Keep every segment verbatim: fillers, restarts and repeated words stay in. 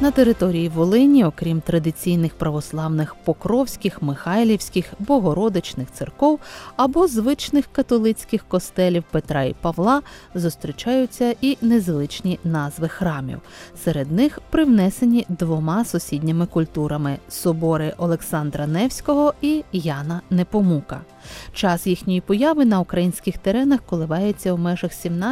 На території Волині, окрім традиційних православних Покровських, Михайлівських, Богородичних церков або звичних католицьких костелів Петра і Павла, зустрічаються і незвичні назви храмів. Серед них привнесені двома сусідніми культурами – собори Олександра Невського і Яна Непомука. Час їхньої появи на українських теренах коливається в межах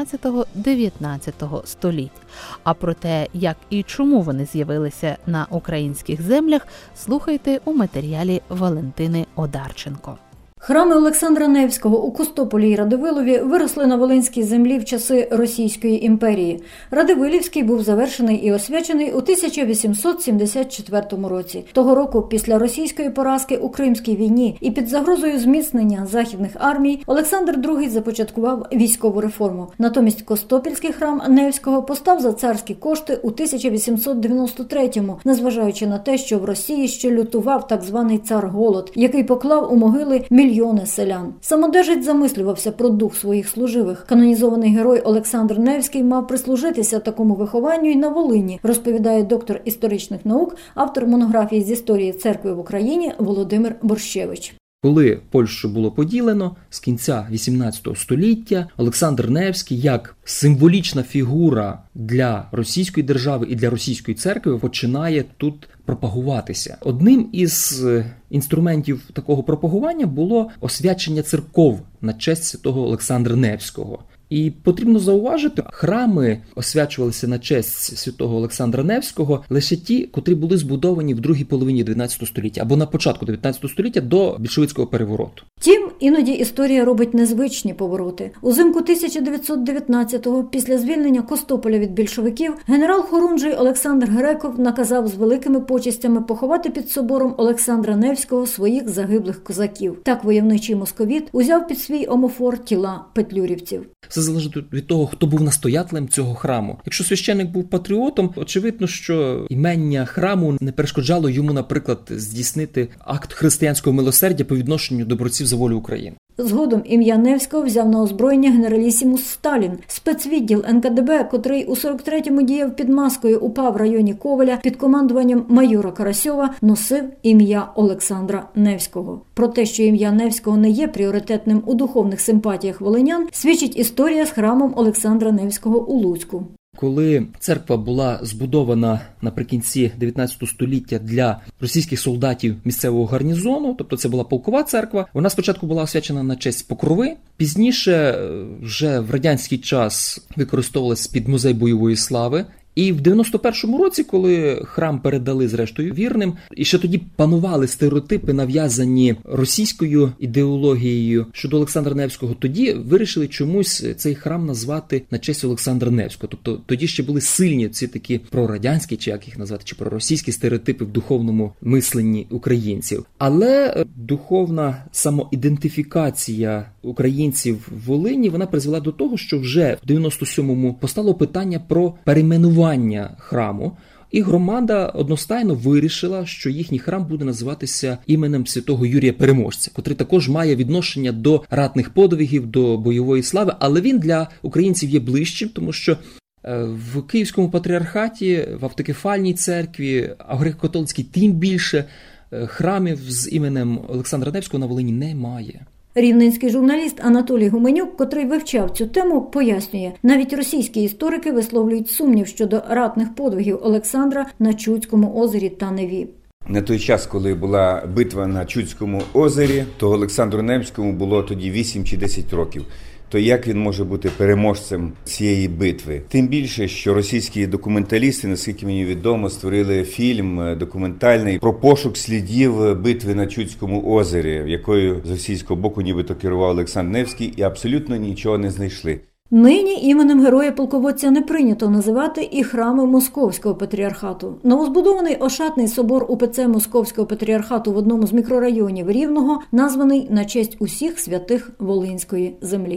сімнадцятого-дев'ятнадцятого століть. А про те, як і чому вони з'явилися на українських землях, слухайте у матеріалі Валентини Одарченко. Храми Олександра Невського у Костополі і Радивилові виросли на Волинській землі в часи Російської імперії. Радивилівський був завершений і освячений у тисяча вісімсот сімдесят четвертому році. Того року, після російської поразки у Кримській війні і під загрозою зміцнення західних армій, Олександр другий започаткував військову реформу. Натомість Костопільський храм Невського постав за царські кошти у тисяча вісімсот дев'яносто третьому, незважаючи на те, що в Росії ще лютував так званий цар-голод, який поклав у могили мільйони селян. Самодержець замислювався про дух своїх служивих. Канонізований герой Олександр Невський мав прислужитися такому вихованню й на Волині, розповідає доктор історичних наук, автор монографії з історії церкви в Україні Володимир Борщевич. Коли Польщу було поділено, з кінця вісімнадцятого століття Олександр Невський, як символічна фігура для російської держави і для російської церкви, починає тут пропагуватися. Одним із інструментів такого пропагування було освячення церков на честь святого Олександра Невського. І потрібно зауважити, храми освячувалися на честь святого Олександра Невського лише ті, котрі були збудовані в другій половині дев'ятнадцятого століття або на початку дев'ятнадцятого століття до більшовицького перевороту. Втім, іноді історія робить незвичні повороти. Узимку тисяча дев'ятсот дев'ятнадцятого, після звільнення Костополя від більшовиків, генерал-хорунжий Олександр Греков наказав з великими почестями поховати під собором Олександра Невського своїх загиблих козаків. Так войовничий московіт узяв під свій омофор тіла петлюрівців. Все залежить від того, хто був настоятелем цього храму. Якщо священник був патріотом, очевидно, що імення храму не перешкоджало йому, наприклад, здійснити акт християнського милосердя по відношенню до борців за волю України. Згодом ім'я Невського взяв на озброєння генералісімус Сталін. Спецвідділ ен ка де бе, котрий у сорок третьому діяв під маскою УПА в районі Ковеля під командуванням майора Карасьова, носив ім'я Олександра Невського. Про те, що ім'я Невського не є пріоритетним у духовних симпатіях волинян, свідчить історія з храмом Олександра Невського у Луцьку. Коли церква була збудована наприкінці дев'ятнадцятого століття для російських солдатів місцевого гарнізону, тобто це була полкова церква, вона спочатку була освячена на честь Покрови, пізніше вже в радянський час використовувалась під музей бойової слави. І в дев'яносто першому році, коли храм передали зрештою вірним, і ще тоді панували стереотипи, нав'язані російською ідеологією щодо Олександра Невського, тоді вирішили чомусь цей храм назвати на честь Олександра Невського. Тобто тоді ще були сильні ці такі прорадянські, чи як їх назвати, чи проросійські стереотипи в духовному мисленні українців. Але духовна самоідентифікація українців в Волині, вона призвела до того, що вже в дев'яносто сьомому постало питання про перейменування храму, і громада одностайно вирішила, що їхній храм буде називатися іменем святого Юрія Переможця, котрий також має відношення до ратних подвигів, до бойової слави, але він для українців є ближчим, тому що в Київському патріархаті, в автокефальній церкві, а в греко-католицькій тим більше, храмів з іменем Олександра Невського на Волині немає. Рівненський журналіст Анатолій Гуменюк, котрий вивчав цю тему, пояснює, навіть російські історики висловлюють сумнів щодо ратних подвигів Олександра на Чудському озері та Неві. На той час, коли була битва на Чудському озері, то Олександру Невському було тоді вісім чи десять років. То як він може бути переможцем цієї битви? Тим більше, що російські документалісти, наскільки мені відомо, створили фільм документальний про пошук слідів битви на Чудському озері, якою з російського боку нібито керував Олександр Невський, і абсолютно нічого не знайшли. Нині іменем героя-полководця не прийнято називати і храми Московського патріархату. Новозбудований Ошатний собор УПЦ Московського патріархату в одному з мікрорайонів Рівного названий на честь усіх святих Волинської землі.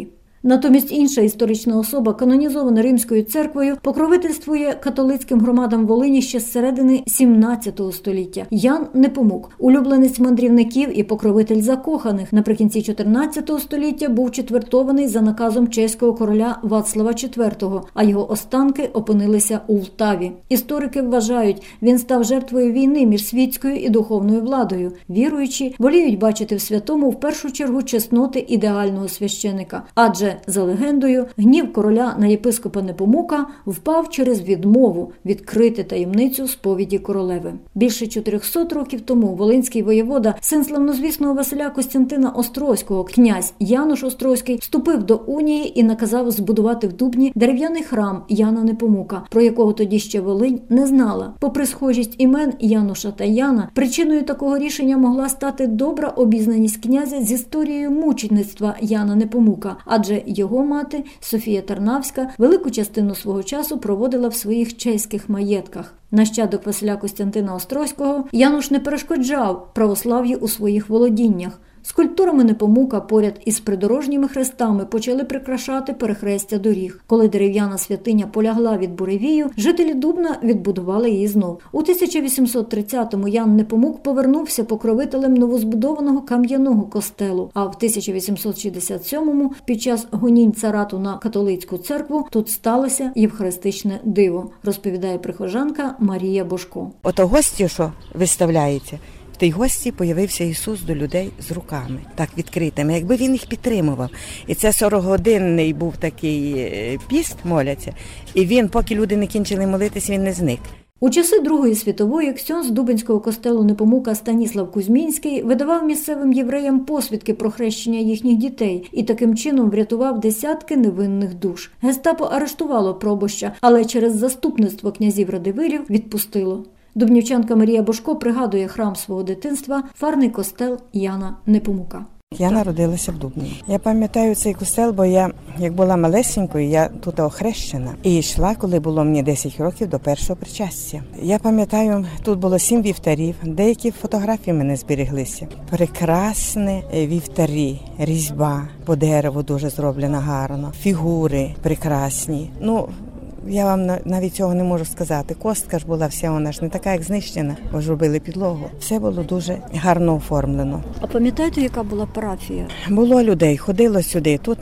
Натомість інша історична особа, канонізована Римською церквою, покровительствує католицьким громадам Волині ще з середини сімнадцятого століття. Ян Непомук, улюбленець мандрівників і покровитель закоханих, наприкінці чотирнадцятого століття був четвертований за наказом чеського короля Вацлава четвертого, а його останки опинилися у Лтаві. Історики вважають, він став жертвою війни між світською і духовною владою. Віруючі воліють бачити в святому в першу чергу чесноти ідеального священика. Адже, за легендою, гнів короля на єпископа Непомука впав через відмову відкрити таємницю сповіді королеви. Більше чотирьохсот років тому волинський воєвода, син славнозвісного Василя Костянтина Острозького, князь Януш Острозький, вступив до унії і наказав збудувати в Дубні дерев'яний храм Яна Непомука, про якого тоді ще Волинь не знала. Попри схожість імен Януша та Яна, причиною такого рішення могла стати добра обізнаність князя з історією мучеництва Яна Непомука, адже його мати Софія Тарнавська велику частину свого часу проводила в своїх чеських маєтках. Нащадок Василя Костянтина Острозького, Януш не перешкоджав православ'ю у своїх володіннях. Скульптурами Непомука поряд із придорожніми хрестами почали прикрашати перехрестя доріг. Коли дерев'яна святиня полягла від буревію, жителі Дубна відбудували її знов. У тисяча вісімсот тридцятому Ян Непомук повернувся покровителем новозбудованого кам'яного костелу, а в тисяча вісімсот шістдесят сьомому під час гонінь царату на католицьку церкву тут сталося євхаристичне диво, розповідає прихожанка Марія Бошко. Ото гості, що виставляється, в тій гості появився Ісус до людей з руками, так відкритими, якби він їх підтримував. І це сорокагодинний був такий піст, моляться, і він, поки люди не кінчили молитись, він не зник. У часи Другої світової ксьондз Дубенського костелу Непомука Станіслав Кузьмінський видавав місцевим євреям посвідки про хрещення їхніх дітей і таким чином врятував десятки невинних душ. Гестапо арештувало пробоща, але через заступництво князів Радивилів відпустило. Дубнівчанка Марія Бошко пригадує храм свого дитинства – фарний костел Яна Непомука. Я народилася в Дубні. Я пам'ятаю цей костел, бо я, як була малесенькою, я тут охрещена. І йшла, коли було мені десять років, до першого причастя. Я пам'ятаю, тут було сім вівтарів, деякі фотографії в мене збереглися. Прекрасні вівтарі, різьба по дереву дуже зроблена гарно, фігури прекрасні. Ну, я вам навіть цього не можу сказати. Костка ж була вся, вона ж не така, як знищена, бо ж робили підлогу. Все було дуже гарно оформлено. А пам'ятаєте, яка була парафія? Було людей, ходило сюди. Тут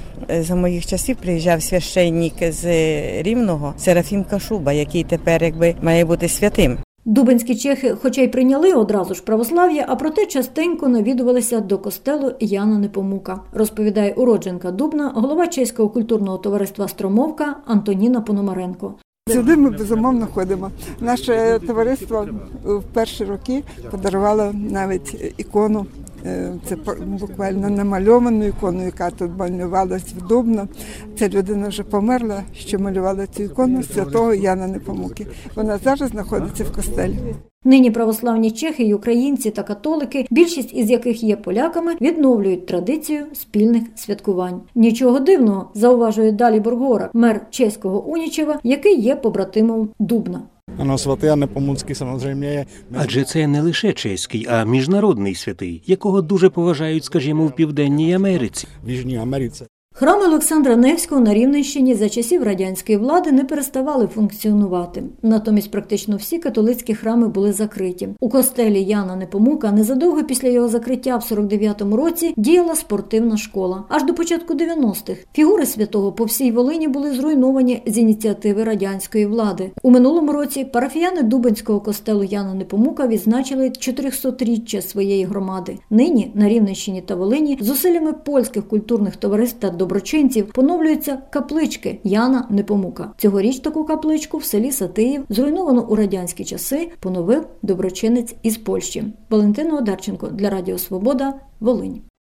за моїх часів приїжджав священник з Рівного, Серафім Кашуба, який тепер якби має бути святим. Дубенські чехи, хоча й прийняли одразу ж православ'я, а проте частенько навідувалися до костелу Яна Непомука, розповідає уродженка Дубна, голова Чеського культурного товариства «Стромовка» Антоніна Пономаренко. Сюди ми, безумовно, ходимо. Наше товариство в перші роки подарувало навіть ікону. Це буквально намальовану ікону, яка тут малювалась в Дубно. Ця людина вже померла, що малювала цю ікону святого Яна Непомуки. Вона зараз знаходиться в костелі. Нині православні чехи й українці та католики, більшість із яких є поляками, відновлюють традицію спільних святкувань. Нічого дивного, зауважує Далібор Гора, мер чеського Унічева, який є побратимом Дубна. Ano, svatý Jan Nepomucký samozřejmě je... Адже це не лише чеський, а міжнародний святий, якого дуже поважають, скажімо, в Південній Америці. V Jižní Americe. Храми Олександра Невського на Рівненщині за часів радянської влади не переставали функціонувати. Натомість практично всі католицькі храми були закриті. У костелі Яна Непомука незадовго після його закриття в сорок дев'ятому році діяла спортивна школа. Аж до початку дев'яностих фігури святого по всій Волині були зруйновані з ініціативи радянської влади. У минулому році парафіяни Дубенського костелу Яна Непомука відзначили чотирьохсотріччя своєї громади. Нині на Рівненщині та Волині зусиллями польських культурних товариств та доброчинців поновлюються каплички Яна Непомука. Цьогоріч таку капличку в селі Сатиїв, зруйновану у радянські часи, поновив доброчинець із Польщі. Валентина Одарченко для Радіо Свобода, Волинь.